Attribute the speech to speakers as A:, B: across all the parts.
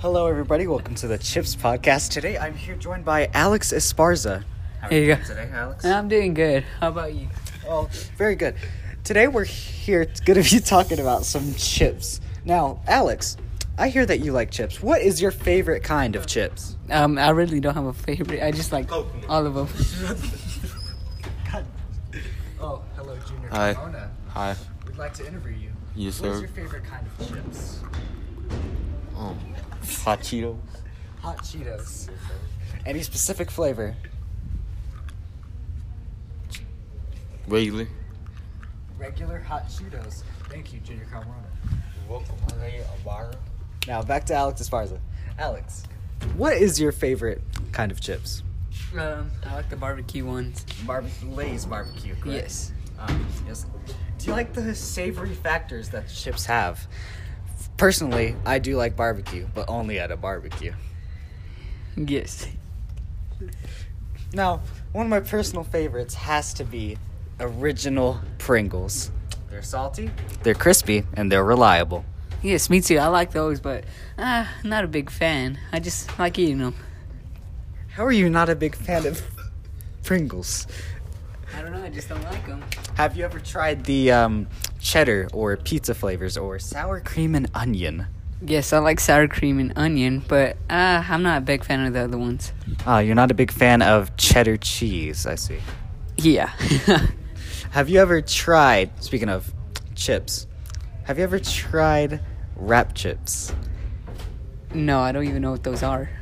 A: Hello, everybody. Welcome to the Chips Podcast. Today, I'm here joined by Alex Esparza. How are
B: Here
A: you
B: you
A: doing
B: go.
A: today, Alex?
B: I'm doing good. How about you?
A: Oh, very good. Today, we're here. It's going to be talking about some chips. Now, Alex, I hear that you like chips. What is your favorite kind of chips?
B: I really don't have a favorite. I just like all of them. Oh, hello, Junior
C: Hi.
A: Corona.
C: Hi.
A: We'd like to interview you.
C: Yes,
A: What is
C: sir.
A: your favorite kind of chips?
C: Hot Cheetos.
A: Hot Cheetos. Any specific flavor?
C: Regular.
A: Regular hot Cheetos. Thank you, Junior Corona.
C: Welcome.
A: Now, back to Alex Esparza. Alex, what is your favorite kind of chips?
B: I like the barbecue ones.
A: Lay's barbecue, correct?
B: Yes.
A: Yes. Do you like the savory factors that chips have? Personally, I do like barbecue, but only at a barbecue.
B: Yes.
A: Now, one of my personal favorites has to be Original Pringles. They're salty, they're crispy, and they're reliable.
B: Yes, me too. I like those, but not a big fan. I just like eating them.
A: How are you not a big fan of Pringles?
B: I don't know. I just don't like them.
A: Have you ever tried the cheddar or pizza flavors or sour cream and onion?
B: Yes, I like sour cream and onion, but I'm not a big fan of the other ones.
A: You're not a big fan of cheddar cheese, I see.
B: Yeah.
A: Have you ever tried, speaking of chips, have you ever tried wrap chips?
B: No, I don't even know what those are.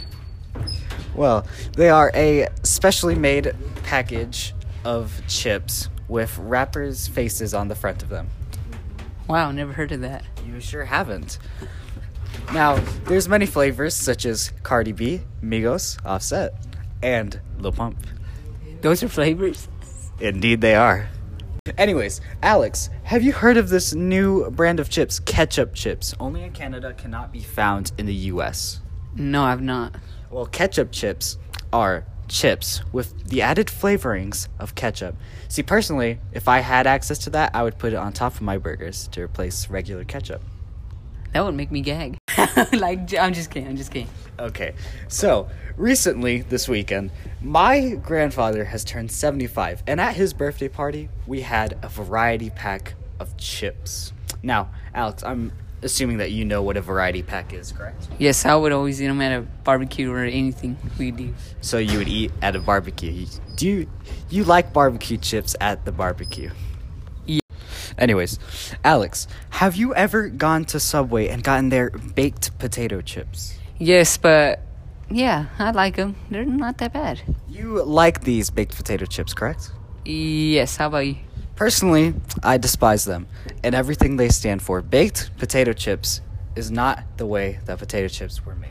A: Well, they are a specially made package of chips with rappers' faces on the front of them.
B: Wow, never heard of that.
A: You sure haven't. Now, there's many flavors such as Cardi B, Migos, Offset, and Lil Pump.
B: Those are flavors?
A: Indeed they are. Anyways, Alex, have you heard of this new brand of chips, ketchup chips? Only in Canada, cannot be found in the US.
B: No, I've not.
A: Well, ketchup chips are chips with the added flavorings of ketchup. See, personally, if I had access to that, I would put it on top of my burgers to replace regular ketchup.
B: That would make me gag. I'm just kidding.
A: Okay, so recently this weekend, my grandfather has turned 75, and at his birthday party, we had a variety pack of chips. Now, Alex, I'm assuming that you know what a variety pack is, correct?
B: Yes, I would always eat them at a barbecue or anything we do.
A: So you would eat at a barbecue. Do you like barbecue chips at the barbecue?
B: Yeah.
A: Anyways, Alex, have you ever gone to Subway and gotten their baked potato chips?
B: Yes, but yeah, I like them. They're not that bad.
A: You like these baked potato chips, correct?
B: Yes, how about you?
A: Personally, I despise them and everything they stand for. Baked potato chips is not the way that potato chips were made.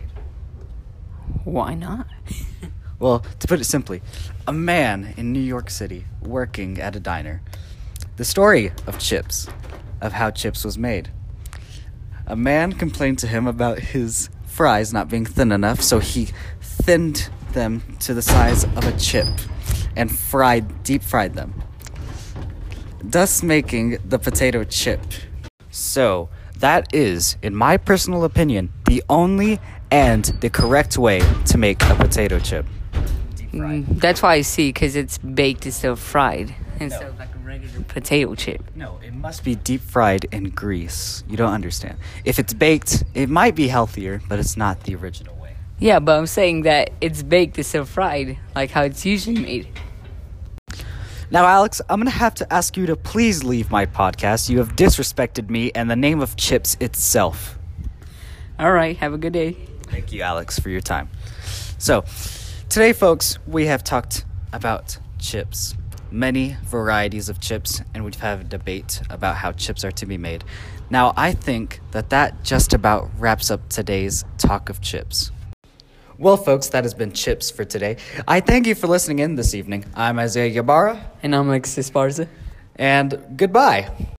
B: Why not?
A: Well, to put it simply, a man in New York City working at a diner. The story of chips, of how chips was made. A man complained to him about his fries not being thin enough, so he thinned them to the size of a chip and deep fried them, thus making the potato chip. So, that is, in my personal opinion, the only and the correct way to make a potato chip.
B: That's why I see, because it's baked instead of fried. Instead of like a regular potato chip.
A: No, it must be deep fried in grease. You don't understand. If it's baked, it might be healthier, but it's not the original way.
B: Yeah, but I'm saying that it's baked instead of fried, like how it's usually made.
A: Now, Alex, I'm going to have to ask you to please leave my podcast. You have disrespected me and the name of chips itself.
B: All right, have a good day.
A: Thank you, Alex, for your time. So, today, folks, we have talked about chips. Many varieties of chips, and we've had a debate about how chips are to be made. Now, I think that just about wraps up today's talk of chips. Well, folks, that has been Chips for today. I thank you for listening in this evening. I'm Isaiah Ybarra.
B: And I'm Alexis Esparza.
A: And goodbye.